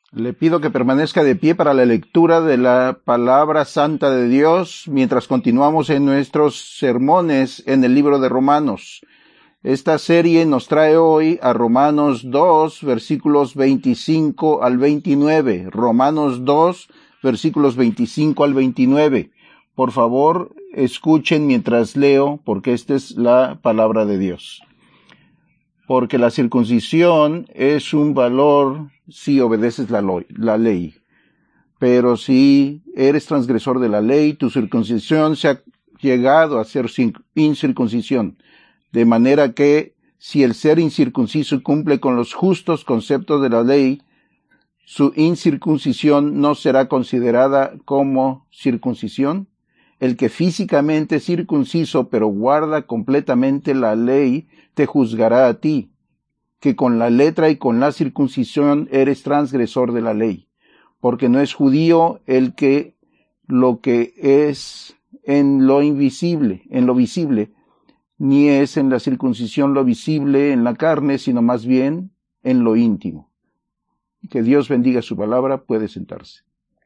Le pido que permanezca de pie para la lectura de la palabra santa de Dios mientras continuamos en nuestros sermones en el libro de Romanos. Esta serie nos trae hoy a Romanos 2, versículos 25 al 29. Romanos 2, versículos 25 al 29. Por favor, escuchen mientras leo, porque esta es la palabra de Dios. Porque la circuncisión es un valor si obedeces la ley. Pero si eres transgresor de la ley, tu circuncisión se ha llegado a ser incircuncisión. De manera que, si el ser incircunciso cumple con los justos conceptos de la ley, su incircuncisión no será considerada como circuncisión. El que físicamente es circunciso, pero guarda completamente la ley, te juzgará a ti, que con la letra y con la circuncisión eres transgresor de la ley. Porque no es judío el que lo que es en lo invisible, en lo visible, ni es en la circuncisión lo visible en la carne, sino más bien en lo íntimo. Que Dios bendiga su palabra. Puede sentarse.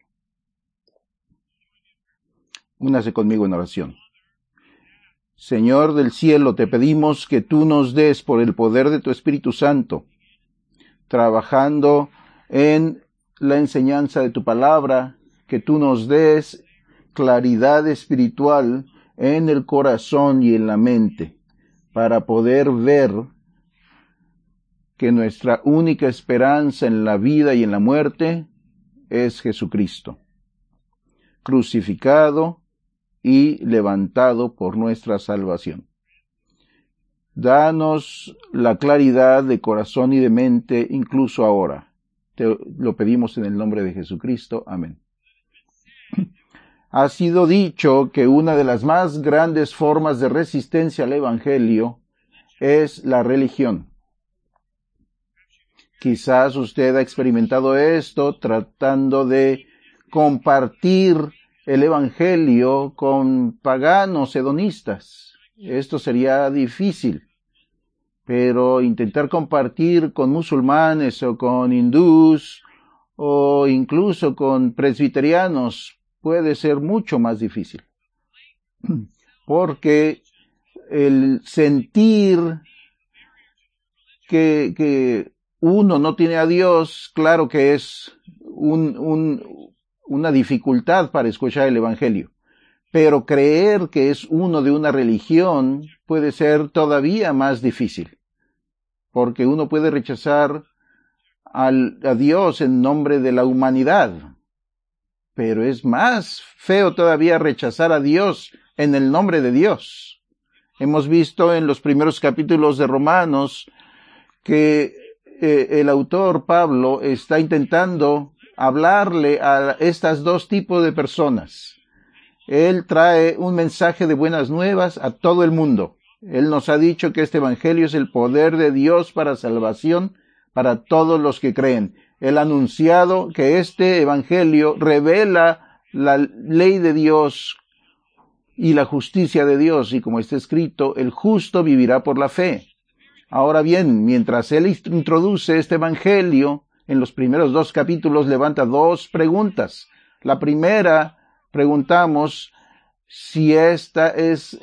Únase conmigo en oración. Señor del cielo, te pedimos que tú nos des por el poder de tu Espíritu Santo, trabajando en la enseñanza de tu palabra, que tú nos des claridad espiritual en el corazón y en la mente, para poder ver que nuestra única esperanza en la vida y en la muerte es Jesucristo, crucificado y levantado por nuestra salvación. Danos la claridad de corazón y de mente incluso ahora. Te lo pedimos en el nombre de Jesucristo. Amén. Ha sido dicho que una de las más grandes formas de resistencia al Evangelio es la religión. Quizás usted ha experimentado esto tratando de compartir el Evangelio con paganos hedonistas. Esto sería difícil, pero intentar compartir con musulmanes o con hindús o incluso con presbiterianos puede ser mucho más difícil, porque el sentir que uno no tiene a Dios, claro que es una dificultad para escuchar el Evangelio, pero creer que es uno de una religión puede ser todavía más difícil, porque uno puede rechazar a Dios en nombre de la humanidad, pero es más feo todavía rechazar a Dios en el nombre de Dios. Hemos visto en los primeros capítulos de Romanos que el autor Pablo está intentando hablarle a estas dos tipos de personas. Él trae un mensaje de buenas nuevas a todo el mundo. Él nos ha dicho que este evangelio es el poder de Dios para salvación para todos los que creen. Él ha anunciado que este evangelio revela la ley de Dios y la justicia de Dios, y como está escrito, el justo vivirá por la fe. Ahora bien, mientras él introduce este evangelio, en los primeros 2 capítulos levanta 2 preguntas. La primera, preguntamos si esta es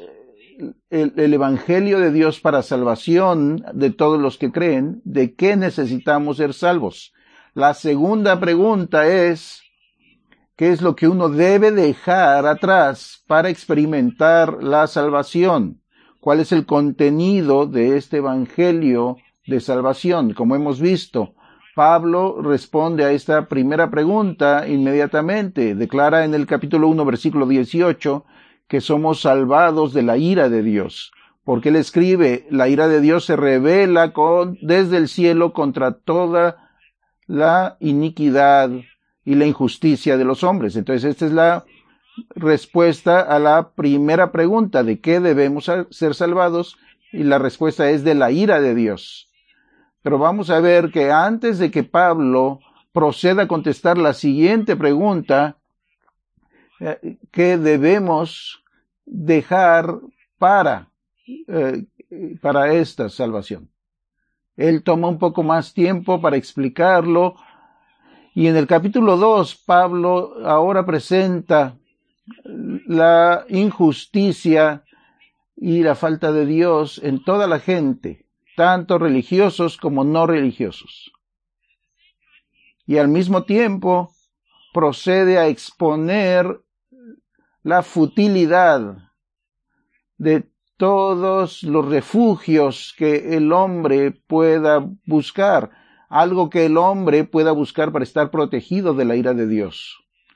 el evangelio de Dios para salvación de todos los que creen. ¿De qué necesitamos ser salvos? La segunda pregunta es, ¿qué es lo que uno debe dejar atrás para experimentar la salvación? ¿Cuál es el contenido de este evangelio de salvación? Como hemos visto, Pablo responde a esta primera pregunta inmediatamente. Declara en el capítulo 1, versículo 18, que somos salvados de la ira de Dios. Porque él escribe, la ira de Dios se revela desde el cielo contra toda la iniquidad y la injusticia de los hombres. Entonces, esta es la respuesta a la primera pregunta, ¿de qué debemos ser salvados? Y la respuesta es de la ira de Dios. Pero vamos a ver que antes de que Pablo proceda a contestar la siguiente pregunta, ¿qué debemos dejar para esta salvación? Él toma un poco más tiempo para explicarlo Y en el capítulo 2, Pablo ahora presenta la injusticia y la falta de Dios en toda la gente, tanto religiosos como no religiosos. Y al mismo tiempo procede a exponer la futilidad de todos los refugios que el hombre pueda buscar, algo que el hombre pueda buscar para estar protegido de la ira de Dios.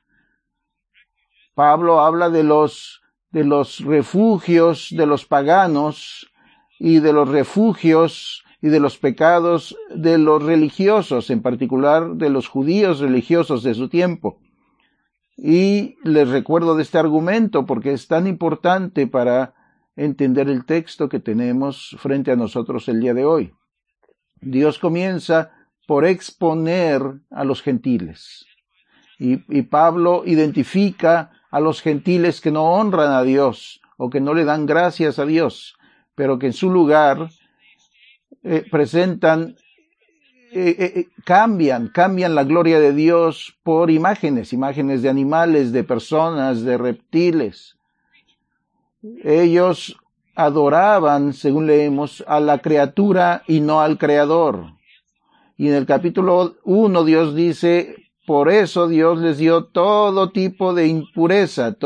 Pablo habla de los refugios de los paganos y de los refugios y de los pecados de los religiosos, en particular de los judíos religiosos de su tiempo. Y les recuerdo de este argumento porque es tan importante para entender el texto que tenemos frente a nosotros el día de hoy. Dios comienza por exponer a los gentiles. Y Pablo identifica a los gentiles que no honran a Dios o que no le dan gracias a Dios, pero que en su lugar cambian la gloria de Dios por imágenes de animales, de personas, de reptiles. Ellos adoraban, según leemos, a la criatura y no al Creador. Y en el capítulo 1 Dios dice, por eso Dios les dio todo tipo de impureza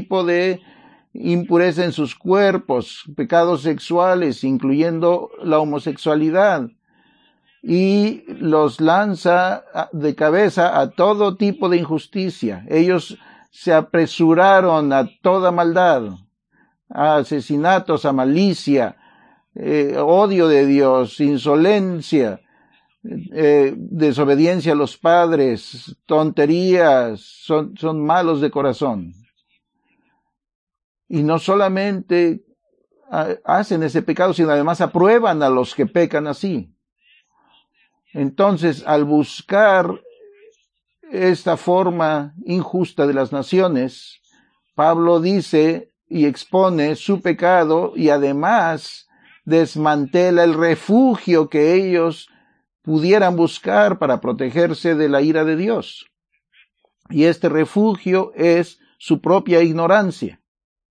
en sus cuerpos, pecados sexuales, incluyendo la homosexualidad, y los lanza de cabeza a todo tipo de injusticia. Ellos se apresuraron a toda maldad, a asesinatos, a malicia, odio de Dios, insolencia, desobediencia a los padres, tonterías, son malos de corazón. Y no solamente hacen ese pecado, sino además aprueban a los que pecan así. Entonces, al buscar esta forma injusta de las naciones, Pablo dice y expone su pecado y además desmantela el refugio que ellos pudieran buscar para protegerse de la ira de Dios. Y este refugio es su propia ignorancia.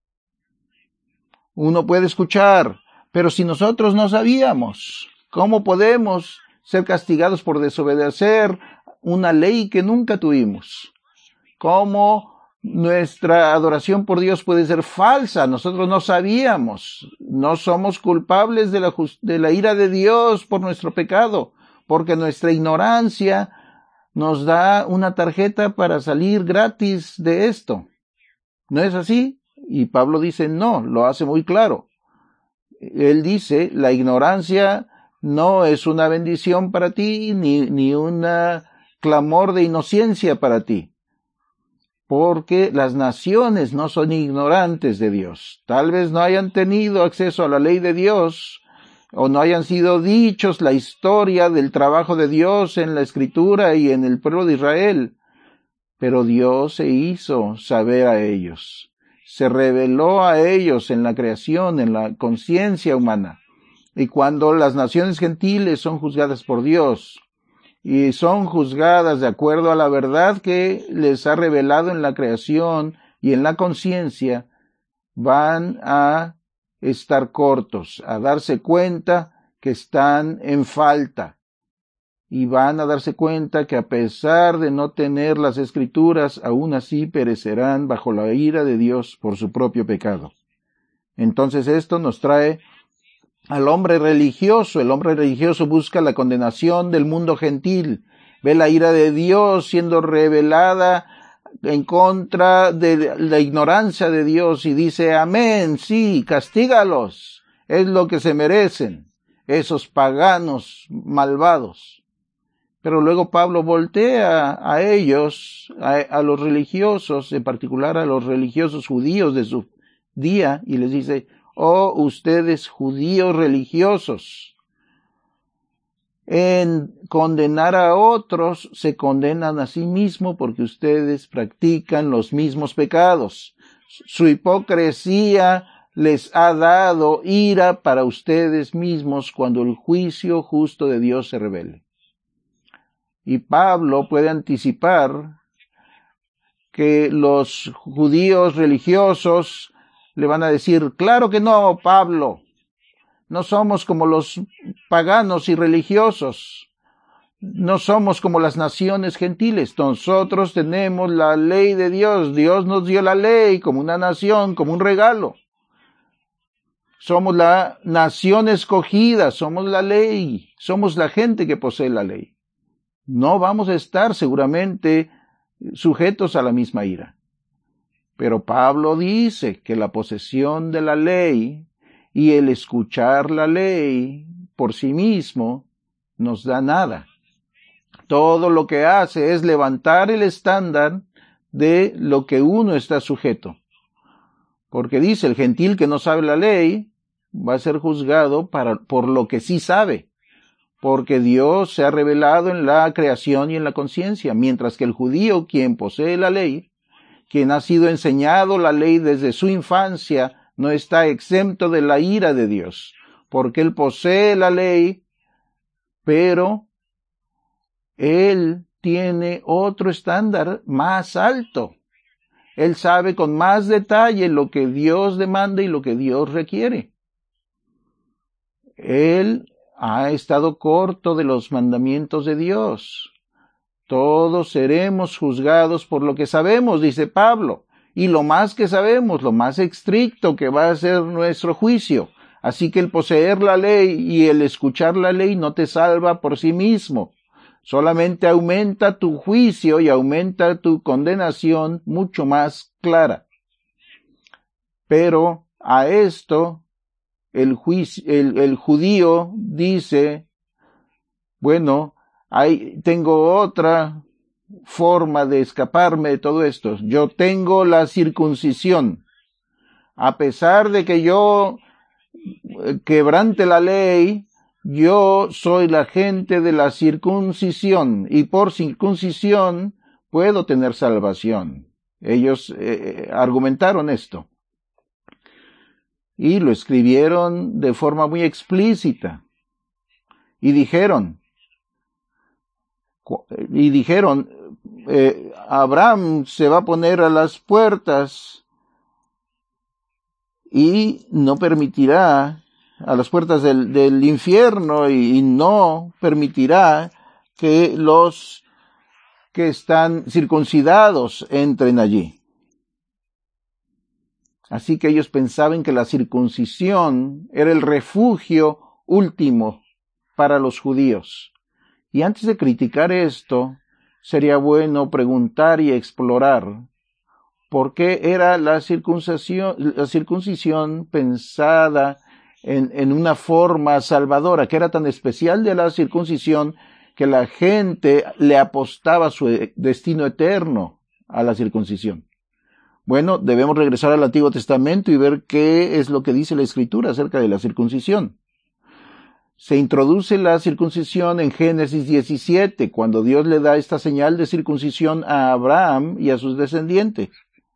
Uno puede escuchar, pero si nosotros no sabíamos, ¿cómo podemos ser castigados por desobedecer una ley que nunca tuvimos? ¿Cómo nuestra adoración por Dios puede ser falsa? Nosotros no sabíamos. No somos culpables de la ira de Dios por nuestro pecado, porque nuestra ignorancia nos da una tarjeta para salir gratis de esto. ¿No es así? Y Pablo dice no, lo hace muy claro. Él dice, la ignorancia no es una bendición para ti, ni un clamor de inocencia para ti. Porque las naciones no son ignorantes de Dios. Tal vez no hayan tenido acceso a la ley de Dios, o no hayan sido dichos la historia del trabajo de Dios en la Escritura y en el pueblo de Israel. Pero Dios se hizo saber a ellos. Se reveló a ellos en la creación, en la conciencia humana. Y cuando las naciones gentiles son juzgadas por Dios, y son juzgadas de acuerdo a la verdad que les ha revelado en la creación y en la conciencia, van a estar cortos, a darse cuenta que están en falta, y van a darse cuenta que a pesar de no tener las Escrituras, aún así perecerán bajo la ira de Dios por su propio pecado. Entonces esto nos trae al hombre religioso. El hombre religioso busca la condenación del mundo gentil, ve la ira de Dios siendo revelada en contra de la ignorancia de Dios y dice, amén, sí, castígalos, es lo que se merecen, esos paganos malvados. Pero luego Pablo voltea a ellos, a los religiosos, en particular a los religiosos judíos de su día, y les dice, oh, ustedes judíos religiosos, en condenar a otros se condenan a sí mismos porque ustedes practican los mismos pecados. Su hipocresía les ha dado ira para ustedes mismos cuando el juicio justo de Dios se revele. Y Pablo puede anticipar que los judíos religiosos le van a decir, claro que no, Pablo, no somos como los paganos y religiosos, no somos como las naciones gentiles, nosotros tenemos la ley de Dios, Dios nos dio la ley como una nación, como un regalo. Somos la nación escogida, somos la ley, somos la gente que posee la ley. No vamos a estar seguramente sujetos a la misma ira. Pero Pablo dice que la posesión de la ley y el escuchar la ley por sí mismo nos da nada. Todo lo que hace es levantar el estándar de lo que uno está sujeto. Porque dice, el gentil que no sabe la ley va a ser juzgado por lo que sí sabe. Porque Dios se ha revelado en la creación y en la conciencia, mientras que el judío, quien posee la ley, quien ha sido enseñado la ley desde su infancia, no está exento de la ira de Dios, porque él posee la ley, pero él tiene otro estándar más alto. Él sabe con más detalle lo que Dios demanda y lo que Dios requiere. Él ha estado corto de los mandamientos de Dios. Todos seremos juzgados por lo que sabemos, dice Pablo, y lo más que sabemos, lo más estricto que va a ser nuestro juicio. Así que el poseer la ley y el escuchar la ley no te salva por sí mismo. Solamente aumenta tu juicio y aumenta tu condenación mucho más clara. Pero a esto el judío dice, bueno, tengo otra forma de escaparme de todo esto. Yo tengo la circuncisión. A pesar de que yo quebrante la ley, yo soy la gente de la circuncisión y por circuncisión puedo tener salvación. Ellos argumentaron esto y lo escribieron de forma muy explícita y dijeron, Abraham se va a poner a las puertas y no permitirá, a las puertas del infierno, y no permitirá que los que están circuncidados entren allí. Así que ellos pensaban que la circuncisión era el refugio último para los judíos. Y antes de criticar esto, sería bueno preguntar y explorar por qué era la circuncisión pensada en una forma salvadora, que era tan especial de la circuncisión que la gente le apostaba su destino eterno a la circuncisión. Bueno, debemos regresar al Antiguo Testamento y ver qué es lo que dice la Escritura acerca de la circuncisión. Se introduce la circuncisión en Génesis 17, cuando Dios le da esta señal de circuncisión a Abraham y a sus descendientes.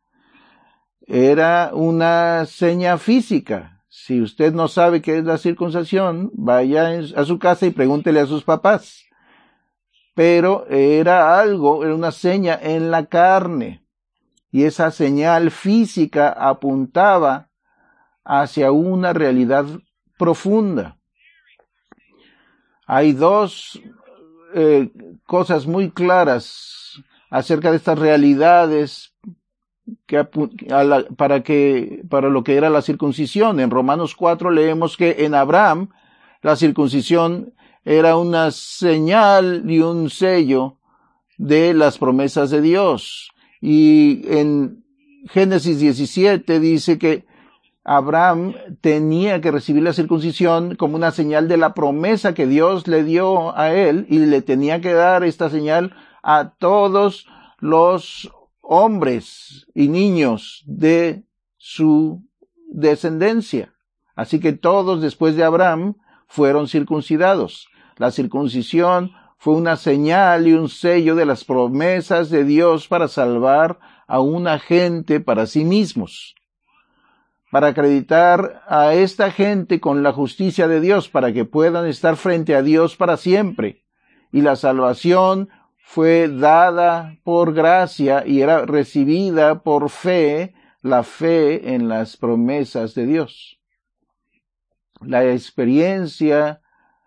Era una seña física. Si usted no sabe qué es la circuncisión, vaya a su casa y pregúntele a sus papás. Pero era una seña en la carne. Y esa señal física apuntaba hacia una realidad profunda. Hay dos cosas muy claras acerca de estas realidades para lo que era la circuncisión. En Romanos 4 leemos que en Abraham la circuncisión era una señal y un sello de las promesas de Dios. Y en Génesis 17 dice que Abraham tenía que recibir la circuncisión como una señal de la promesa que Dios le dio a él, y le tenía que dar esta señal a todos los hombres y niños de su descendencia. Así que todos después de Abraham fueron circuncidados. La circuncisión fue una señal y un sello de las promesas de Dios para salvar a una gente para sí mismos, para acreditar a esta gente con la justicia de Dios, para que puedan estar frente a Dios para siempre y la salvación fue dada por gracia y era recibida por fe, la fe en las promesas de Dios. La experiencia,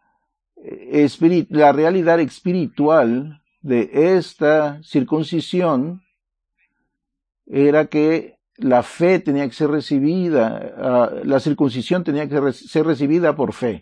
la realidad espiritual de esta circuncisión era que la fe tenía que ser recibida, la circuncisión tenía que ser recibida por fe.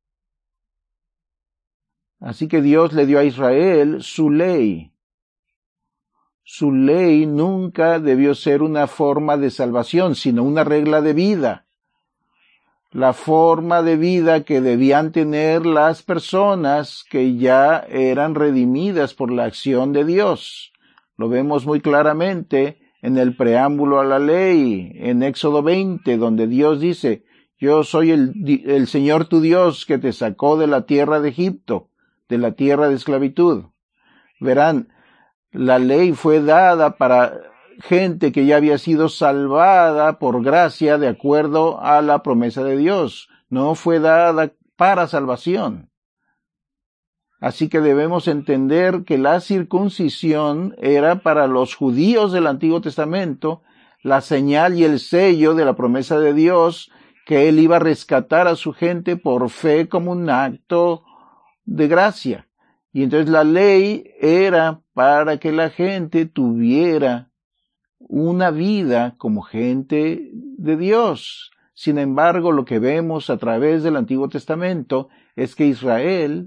Así que Dios le dio a Israel su ley. Su ley nunca debió ser una forma de salvación, sino una regla de vida. La forma de vida que debían tener las personas que ya eran redimidas por la acción de Dios. Lo vemos muy claramente en el preámbulo a la ley, en Éxodo 20, donde Dios dice, yo soy el Señor tu Dios que te sacó de la tierra de Egipto, de la tierra de esclavitud. Verán, la ley fue dada para gente que ya había sido salvada por gracia de acuerdo a la promesa de Dios. No fue dada para salvación. Así que debemos entender que la circuncisión era para los judíos del Antiguo Testamento la señal y el sello de la promesa de Dios que Él iba a rescatar a su gente por fe como un acto de gracia. Y entonces la ley era para que la gente tuviera una vida como gente de Dios. Sin embargo, lo que vemos a través del Antiguo Testamento es que Israel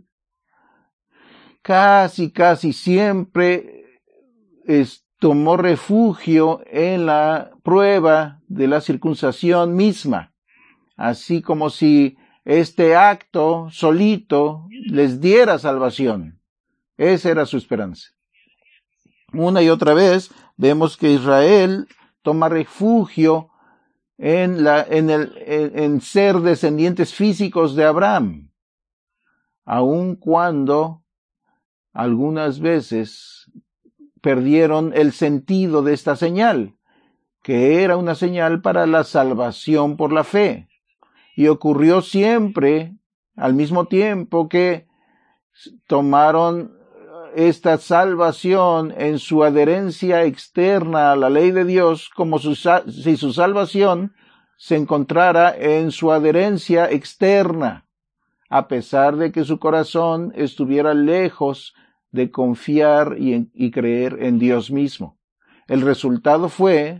casi siempre tomó refugio en la prueba de la circuncisión misma, así como si este acto solito les diera salvación. Esa era su esperanza. Una y otra vez vemos que Israel toma refugio en ser descendientes físicos de Abraham, aun cuando algunas veces perdieron el sentido de esta señal, que era una señal para la salvación por la fe. Y ocurrió siempre, al mismo tiempo que tomaron esta salvación en su adherencia externa a la ley de Dios, como si su salvación se encontrara en su adherencia externa, a pesar de que su corazón estuviera lejos de confiar y creer en Dios mismo. El resultado fue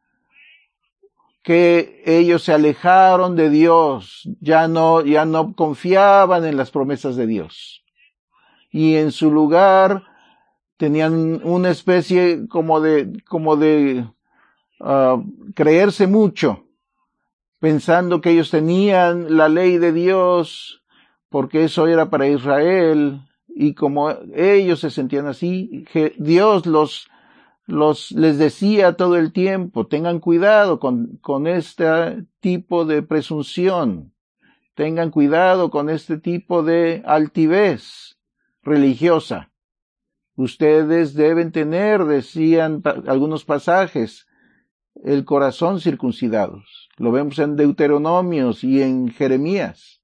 que ellos se alejaron de Dios, ya no confiaban en las promesas de Dios. Y en su lugar tenían una especie como de creerse mucho, pensando que ellos tenían la ley de Dios, porque eso era para Israel, y como ellos se sentían así, Dios les decía todo el tiempo, tengan cuidado con este tipo de presunción, tengan cuidado con este tipo de altivez religiosa. Ustedes deben tener, decían algunos pasajes, el corazón circuncidados. Lo vemos en Deuteronomios y en Jeremías.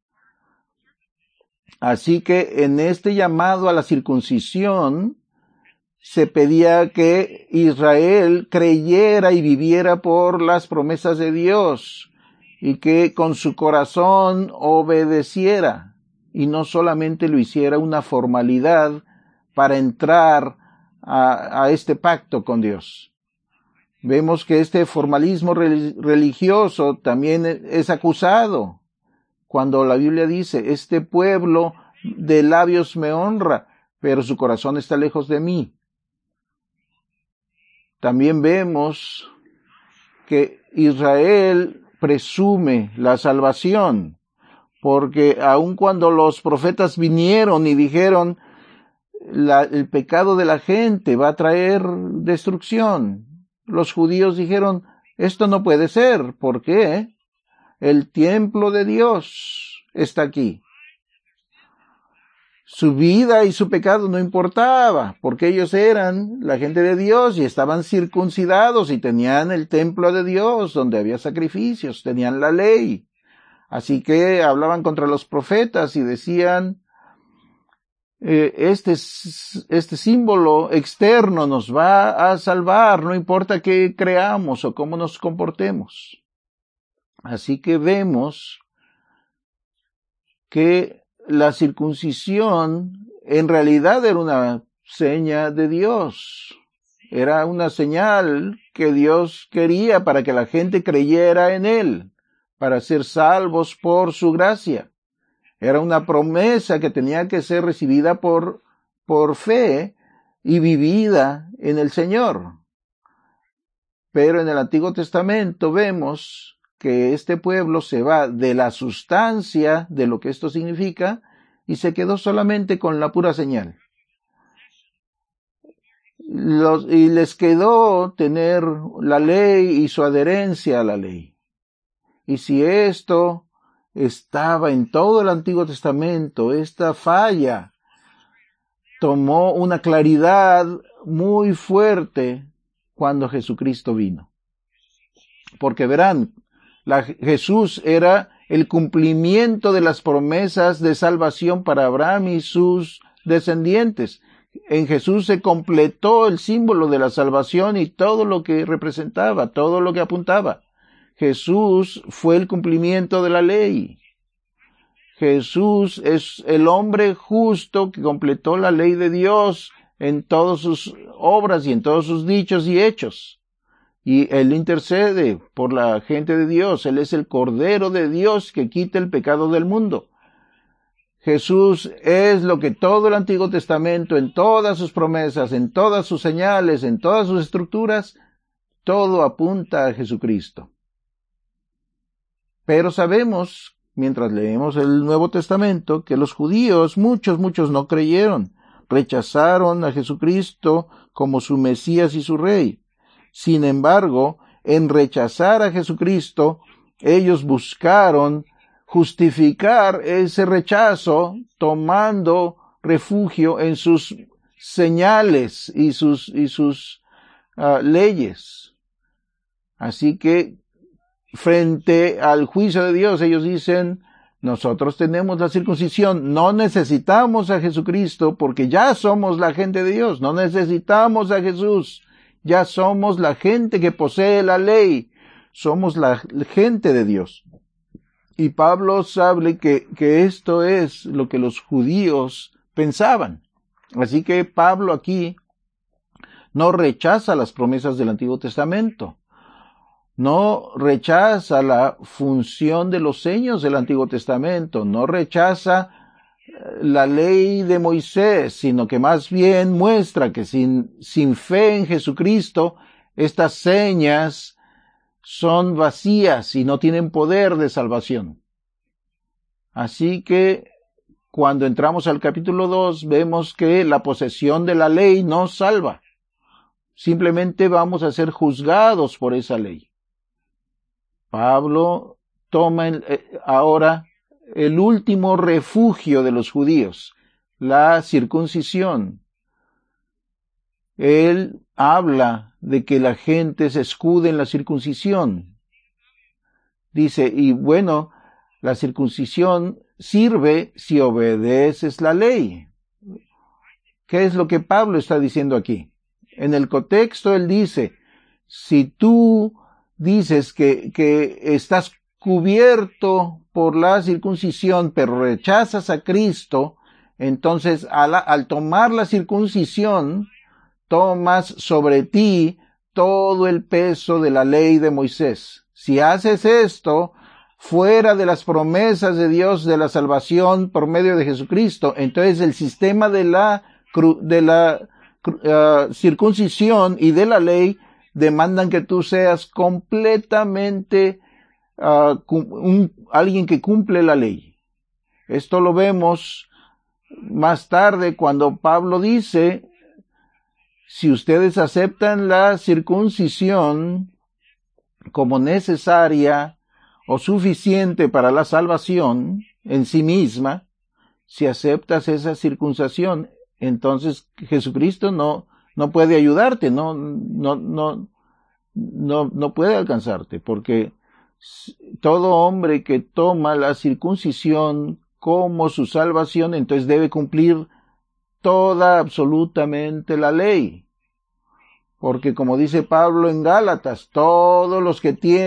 Así que en este llamado a la circuncisión se pedía que Israel creyera y viviera por las promesas de Dios y que con su corazón obedeciera y no solamente lo hiciera una formalidad para entrar a este pacto con Dios. Vemos que este formalismo religioso también es acusado cuando la Biblia dice, este pueblo de labios me honra, pero su corazón está lejos de mí. También vemos que Israel presume la salvación, porque aun cuando los profetas vinieron y dijeron, el pecado de la gente va a traer destrucción, los judíos dijeron, esto no puede ser. ¿Por qué? El templo de Dios está aquí. Su vida y su pecado no importaba, porque ellos eran la gente de Dios y estaban circuncidados y tenían el templo de Dios donde había sacrificios, tenían la ley. Así que hablaban contra los profetas y decían, este símbolo externo nos va a salvar, no importa qué creamos o cómo nos comportemos. Así que vemos que la circuncisión en realidad era una seña de Dios. Era una señal que Dios quería para que la gente creyera en Él, para ser salvos por su gracia. Era una promesa que tenía que ser recibida por fe y vivida en el Señor. Pero en el Antiguo Testamento vemos que este pueblo se va de la sustancia de lo que esto significa y se quedó solamente con la pura señal. Y les quedó tener la ley y su adherencia a la ley. Y si esto estaba en todo el Antiguo Testamento, esta falla tomó una claridad muy fuerte cuando Jesucristo vino. Porque verán, Jesús era el cumplimiento de las promesas de salvación para Abraham y sus descendientes. En Jesús se completó el símbolo de la salvación y todo lo que representaba, todo lo que apuntaba. Jesús fue el cumplimiento de la ley. Jesús es el hombre justo que completó la ley de Dios en todas sus obras y en todos sus dichos y hechos. Y Él intercede por la gente de Dios. Él es el Cordero de Dios que quita el pecado del mundo. Jesús es lo que todo el Antiguo Testamento, en todas sus promesas, en todas sus señales, en todas sus estructuras, todo apunta a Jesucristo. Pero sabemos, mientras leemos el Nuevo Testamento, que los judíos, muchos no creyeron, rechazaron a Jesucristo como su Mesías y su Rey. Sin embargo, en rechazar a Jesucristo, ellos buscaron justificar ese rechazo tomando refugio en sus señales y sus leyes. Así que frente al juicio de Dios, ellos dicen, nosotros tenemos la circuncisión, no necesitamos a Jesucristo porque ya somos la gente de Dios, no necesitamos a Jesús, ya somos la gente que posee la ley, somos la gente de Dios. Y Pablo sabe que esto es lo que los judíos pensaban. Así que Pablo aquí no rechaza las promesas del Antiguo Testamento. No rechaza la función de los sellos del Antiguo Testamento, no rechaza la ley de Moisés, sino que más bien muestra que sin fe en Jesucristo, estas señas son vacías y no tienen poder de salvación. Así que cuando entramos al capítulo 2, vemos que la posesión de la ley no salva. Simplemente vamos a ser juzgados por esa ley. Pablo toma ahora el último refugio de los judíos, la circuncisión. Él habla de que la gente se escude en la circuncisión. Dice, y bueno, la circuncisión sirve si obedeces la ley. ¿Qué es lo que Pablo está diciendo aquí? En el contexto él dice, si tú dices que estás cubierto por la circuncisión, pero rechazas a Cristo, entonces al tomar la circuncisión, tomas sobre ti todo el peso de la ley de Moisés. Si haces esto, fuera de las promesas de Dios de la salvación por medio de Jesucristo, entonces el sistema de la circuncisión y de la ley demandan que tú seas completamente alguien que cumple la ley. Esto lo vemos más tarde cuando Pablo dice, si ustedes aceptan la circuncisión como necesaria o suficiente para la salvación en sí misma, si aceptas esa circuncisión, entonces Jesucristo no puede ayudarte, no puede alcanzarte, porque todo hombre que toma la circuncisión como su salvación, entonces debe cumplir toda, absolutamente la ley. Porque como dice Pablo en Gálatas, todos los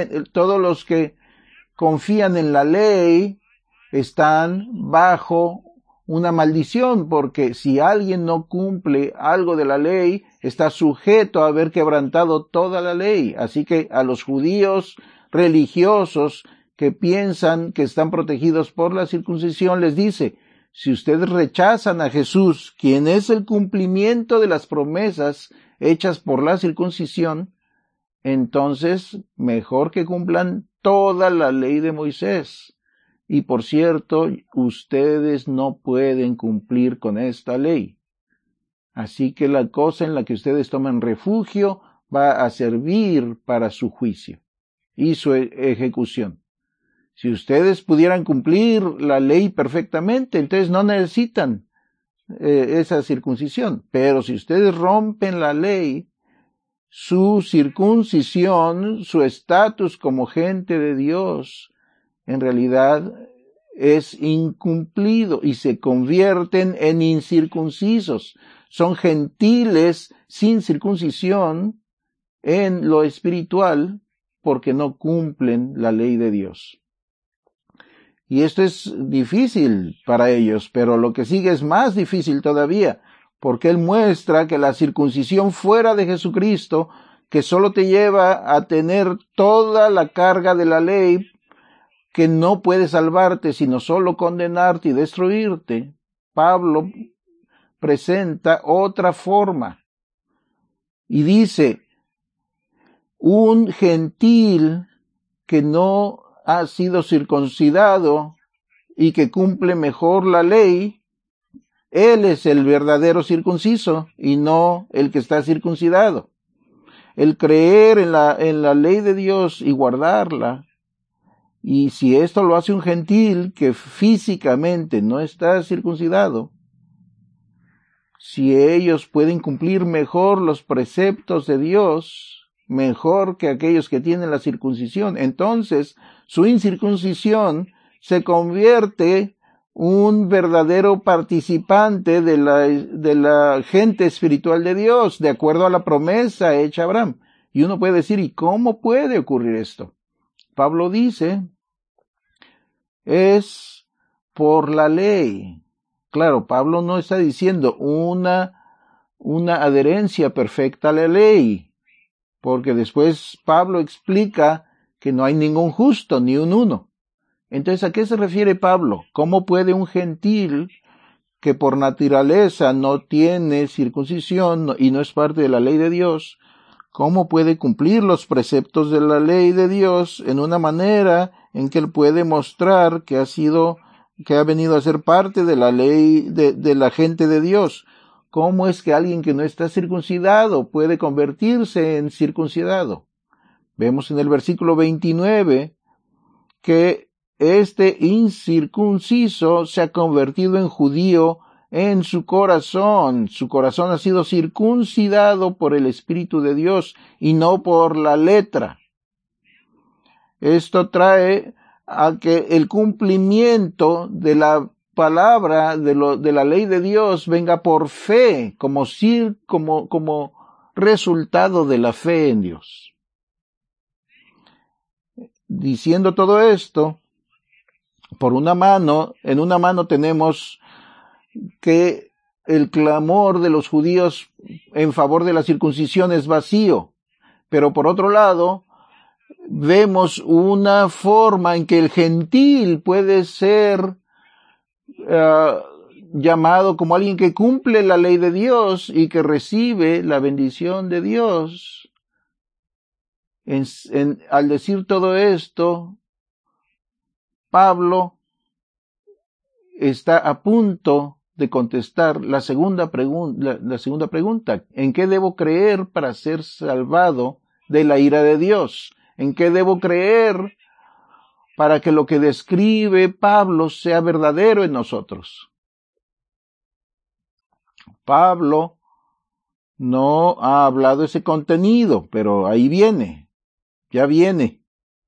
que confían en la ley están bajo una maldición, porque si alguien no cumple algo de la ley, está sujeto a haber quebrantado toda la ley. Así que a los judíos religiosos que piensan que están protegidos por la circuncisión, les dice, si ustedes rechazan a Jesús, quien es el cumplimiento de las promesas hechas por la circuncisión, entonces mejor que cumplan toda la ley de Moisés. Y por cierto, ustedes no pueden cumplir con esta ley. Así que la cosa en la que ustedes toman refugio va a servir para su juicio y su ejecución. Si ustedes pudieran cumplir la ley perfectamente, entonces no necesitan esa circuncisión. Pero si ustedes rompen la ley, su circuncisión, su estatus como gente de Dios, en realidad es incumplido y se convierten en incircuncisos. Son gentiles sin circuncisión en lo espiritual porque no cumplen la ley de Dios. Y esto es difícil para ellos, pero lo que sigue es más difícil todavía, porque Él muestra que la circuncisión fuera de Jesucristo, que solo te lleva a tener toda la carga de la ley, que no puede salvarte, sino solo condenarte y destruirte, Pablo presenta otra forma. Y dice, un gentil que no ha sido circuncidado y que cumple mejor la ley, él es el verdadero circunciso y no el que está circuncidado. El creer en la ley de Dios y guardarla, y si esto lo hace un gentil que físicamente no está circuncidado, si ellos pueden cumplir mejor los preceptos de Dios, mejor que aquellos que tienen la circuncisión, entonces su incircuncisión se convierte un verdadero participante de la gente espiritual de Dios, de acuerdo a la promesa hecha a Abraham. Y uno puede decir, ¿y cómo puede ocurrir esto? Pablo dice, es por la ley. Claro, Pablo no está diciendo una adherencia perfecta a la ley, porque después Pablo explica que no hay ningún justo, ni un uno. Entonces, ¿a qué se refiere Pablo? ¿Cómo puede un gentil que por naturaleza no tiene circuncisión y no es parte de la ley de Dios, cómo puede cumplir los preceptos de la ley de Dios en una manera en que él puede mostrar que ha venido a ser parte de la ley de la gente de Dios? ¿Cómo es que alguien que no está circuncidado puede convertirse en circuncidado? Vemos en el versículo 29 que este incircunciso se ha convertido en judío en su corazón. Su corazón ha sido circuncidado por el Espíritu de Dios y no por la letra. Esto trae a que el cumplimiento de la palabra de la ley de Dios venga por fe, como resultado de la fe en Dios. Diciendo todo esto, en una mano tenemos que el clamor de los judíos en favor de la circuncisión es vacío, pero por otro lado, vemos una forma en que el gentil puede ser llamado como alguien que cumple la ley de Dios y que recibe la bendición de Dios. Al decir todo esto, Pablo está a punto de contestar la segunda pregunta. ¿En qué debo creer para ser salvado de la ira de Dios? ¿En qué debo creer para que lo que describe Pablo sea verdadero en nosotros? Pablo no ha hablado ese contenido, pero ahí viene, ya viene.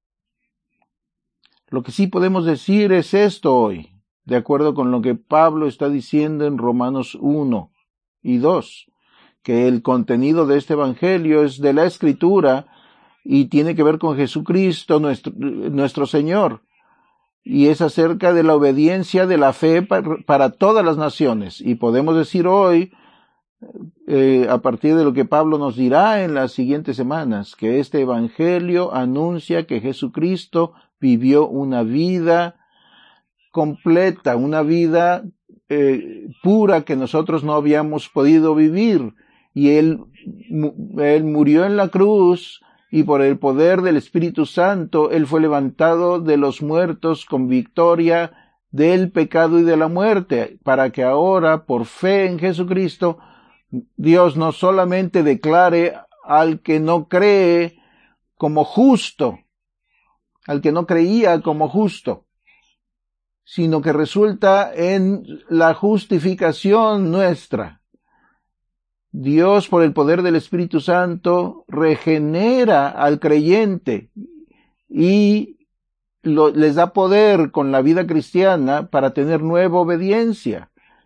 Lo que sí podemos decir es esto hoy, de acuerdo con lo que Pablo está diciendo en Romanos 1. y 2, que el contenido de este evangelio es de la Escritura y tiene que ver con Jesucristo, nuestro Señor, y es acerca de la obediencia de la fe para todas las naciones. Y podemos decir hoy, a partir de lo que Pablo nos dirá en las siguientes semanas, que este evangelio anuncia que Jesucristo vivió una vida completa, una vida pura que nosotros no habíamos podido vivir, y él murió en la cruz, y por el poder del Espíritu Santo él fue levantado de los muertos con victoria del pecado y de la muerte, para que ahora, por fe en Jesucristo, Dios no solamente declare al que no cree como justo, al que no creía como justo, sino que resulta en la justificación nuestra. Dios, por el poder del Espíritu Santo, regenera al creyente y les da poder con la vida cristiana para tener nueva obediencia.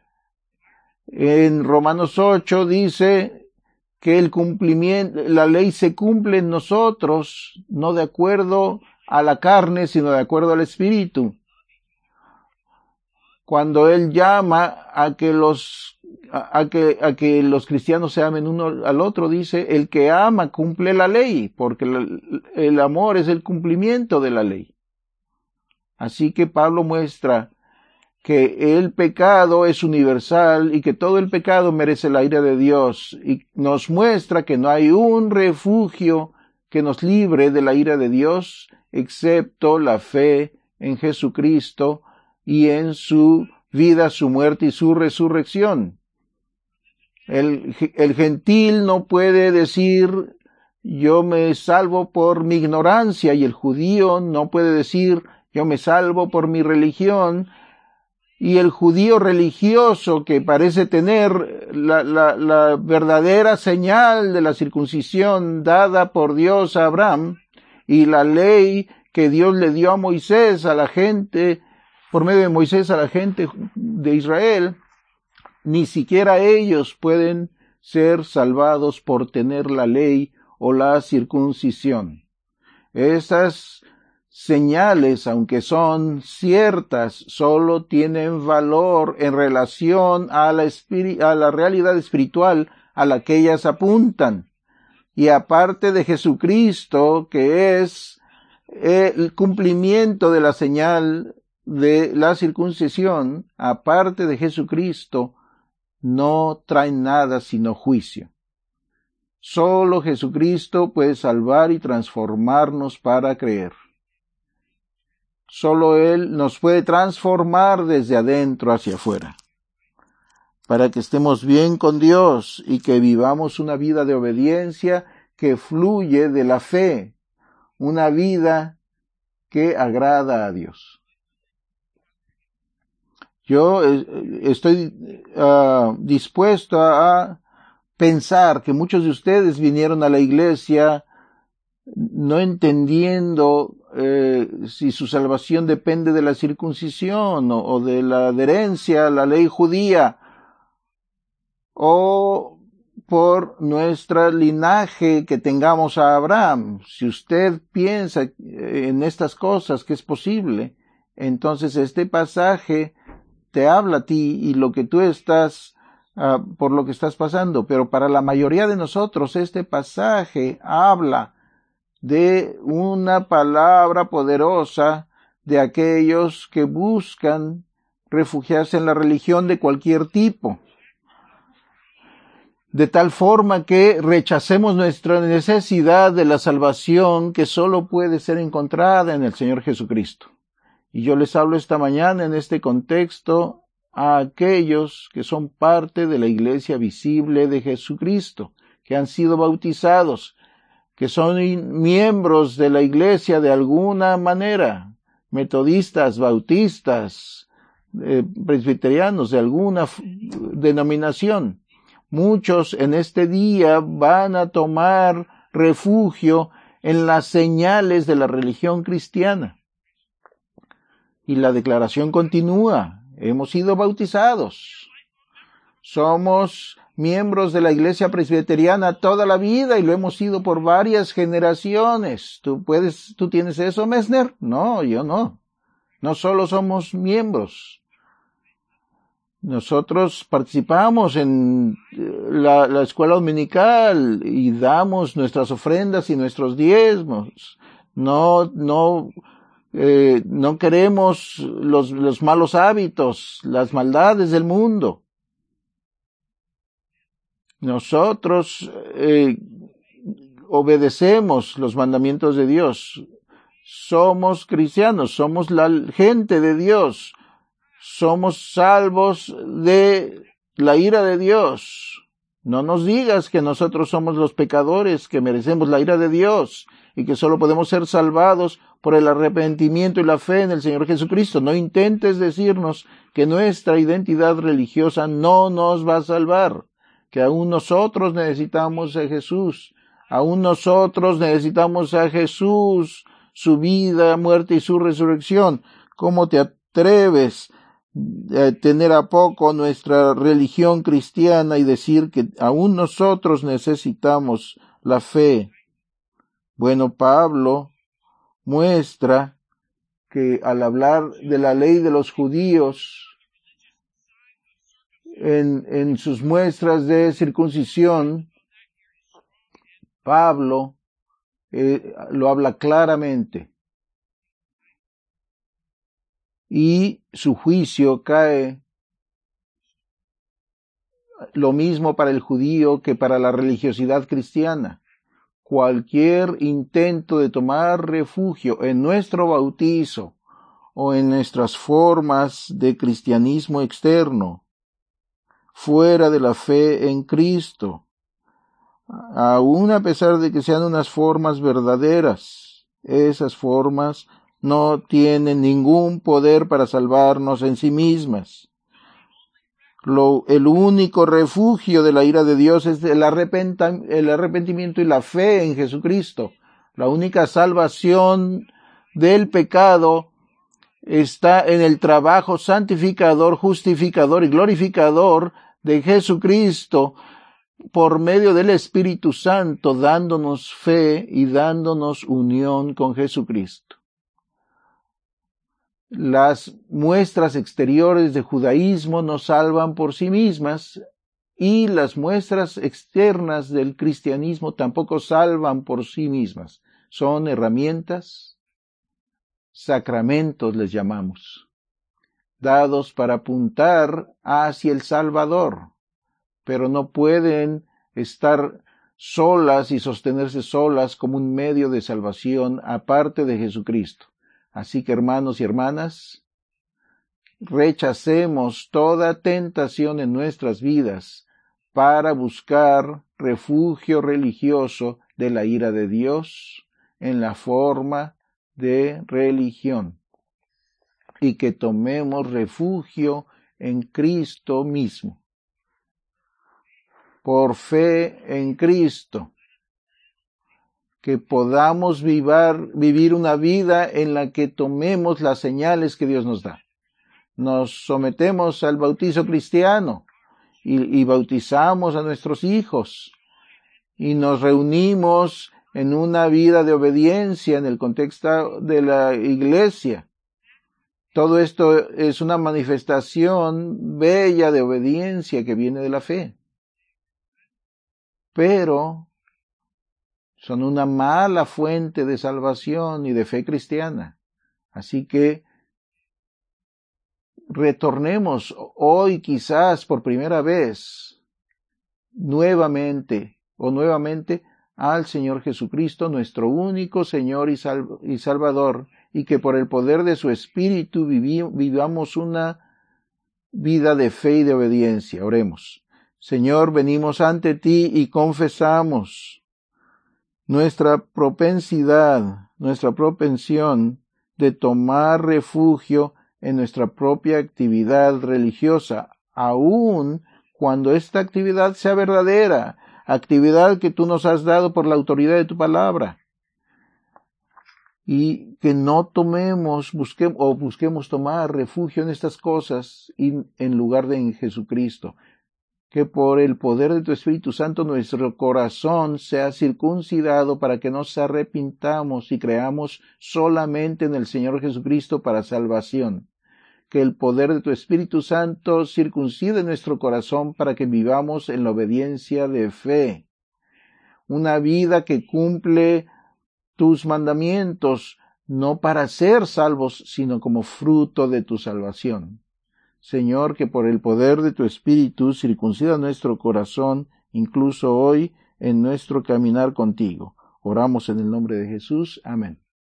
En Romanos 8 dice que el cumplimiento, la ley se cumple en nosotros, no de acuerdo a la carne, sino de acuerdo al Espíritu. Cuando él llama a que los cristianos se amen uno al otro, dice, el que ama cumple la ley, porque el amor es el cumplimiento de la ley. Así que Pablo muestra que el pecado es universal y que todo el pecado merece la ira de Dios, y nos muestra que no hay un refugio que nos libre de la ira de Dios excepto la fe en Jesucristo y en su vida, su muerte y su resurrección. El gentil no puede decir yo me salvo por mi ignorancia, y el judío no puede decir yo me salvo por mi religión, y el judío religioso que parece tener la verdadera señal de la circuncisión dada por Dios a Abraham, y la ley que Dios le dio a Moisés, a la gente, por medio de Moisés a la gente de Israel, ni siquiera ellos pueden ser salvados por tener la ley o la circuncisión. Esas señales, aunque son ciertas, solo tienen valor en relación a la realidad espiritual a la que ellas apuntan. Y aparte de Jesucristo, que es el cumplimiento de la señal de la circuncisión, aparte de Jesucristo, no traen nada sino juicio. Solo Jesucristo puede salvar y transformarnos para creer. Solo Él nos puede transformar desde adentro hacia afuera, para que estemos bien con Dios y que vivamos una vida de obediencia que fluye de la fe, una vida que agrada a Dios. Yo estoy dispuesto a pensar que muchos de ustedes vinieron a la iglesia no entendiendo si su salvación depende de la circuncisión o de la adherencia a la ley judía, o por nuestro linaje que tengamos a Abraham. Si usted piensa en estas cosas que es posible, entonces este pasaje te habla a ti y lo que tú estás, por lo que estás pasando. Pero para la mayoría de nosotros este pasaje habla de una palabra poderosa de aquellos que buscan refugiarse en la religión de cualquier tipo, de tal forma que rechacemos nuestra necesidad de la salvación que solo puede ser encontrada en el Señor Jesucristo. Y yo les hablo esta mañana en este contexto a aquellos que son parte de la iglesia visible de Jesucristo, que han sido bautizados, que son miembros de la iglesia de alguna manera, metodistas, bautistas, presbiterianos, de alguna denominación. Muchos en este día van a tomar refugio en las señales de la religión cristiana. Y la declaración continúa. Hemos sido bautizados. Somos miembros de la iglesia presbiteriana toda la vida y lo hemos sido por varias generaciones. ¿Tú tienes eso, Messner? No, yo no. No solo somos miembros. Nosotros participamos en la escuela dominical y damos nuestras ofrendas y nuestros diezmos. No queremos los malos hábitos, las maldades del mundo. Nosotros obedecemos los mandamientos de Dios. Somos cristianos, somos la gente de Dios. Somos salvos de la ira de Dios. No nos digas que nosotros somos los pecadores, que merecemos la ira de Dios y que solo podemos ser salvados por el arrepentimiento y la fe en el Señor Jesucristo. No intentes decirnos que nuestra identidad religiosa no nos va a salvar, que aún nosotros necesitamos a Jesús, aún nosotros necesitamos a Jesús, su vida, muerte y su resurrección. ¿Cómo te atreves a tener a poco nuestra religión cristiana y decir que aún nosotros necesitamos la fe? Bueno, Pablo muestra que al hablar de la ley de los judíos, en sus muestras de circuncisión, Pablo lo habla claramente. Y su juicio cae lo mismo para el judío que para la religiosidad cristiana. Cualquier intento de tomar refugio en nuestro bautizo o en nuestras formas de cristianismo externo, fuera de la fe en Cristo, aun a pesar de que sean unas formas verdaderas, esas formas no tienen ningún poder para salvarnos en sí mismas. El único refugio de la ira de Dios es el arrepentimiento y la fe en Jesucristo. La única salvación del pecado está en el trabajo santificador, justificador y glorificador de Jesucristo por medio del Espíritu Santo, dándonos fe y dándonos unión con Jesucristo. Las muestras exteriores de judaísmo nos salvan por sí mismas y las muestras externas del cristianismo tampoco salvan por sí mismas. Son herramientas, sacramentos les llamamos, dados para apuntar hacia el Salvador, pero no pueden estar solas y sostenerse solas como un medio de salvación aparte de Jesucristo. Así que, hermanos y hermanas, rechacemos toda tentación en nuestras vidas para buscar refugio religioso de la ira de Dios en la forma de religión, y que tomemos refugio en Cristo mismo. Por fe en Cristo, que podamos vivir una vida en la que tomemos las señales que Dios nos da. Nos sometemos al bautizo cristiano y bautizamos a nuestros hijos y nos reunimos en una vida de obediencia en el contexto de la iglesia. Todo esto es una manifestación bella de obediencia que viene de la fe. Pero son una mala fuente de salvación y de fe cristiana. Así que retornemos hoy quizás por primera vez nuevamente al Señor Jesucristo, nuestro único Señor y Salvador, y que por el poder de su Espíritu vivamos una vida de fe y de obediencia. Oremos. Señor, venimos ante ti y confesamos nuestra propensión de tomar refugio en nuestra propia actividad religiosa, aun cuando esta actividad sea verdadera, actividad que tú nos has dado por la autoridad de tu palabra, y que no busquemos tomar refugio en estas cosas en lugar de en Jesucristo. que por el poder de tu Espíritu Santo nuestro corazón sea circuncidado para que nos arrepintamos y creamos solamente en el Señor Jesucristo para salvación. Que el poder de tu Espíritu Santo circuncide nuestro corazón para que vivamos en la obediencia de fe. Una vida que cumple tus mandamientos, no para ser salvos, sino como fruto de tu salvación. Señor, que por el poder de tu Espíritu circuncida nuestro corazón, incluso hoy en nuestro caminar contigo. Oramos en el nombre de Jesús. Amén.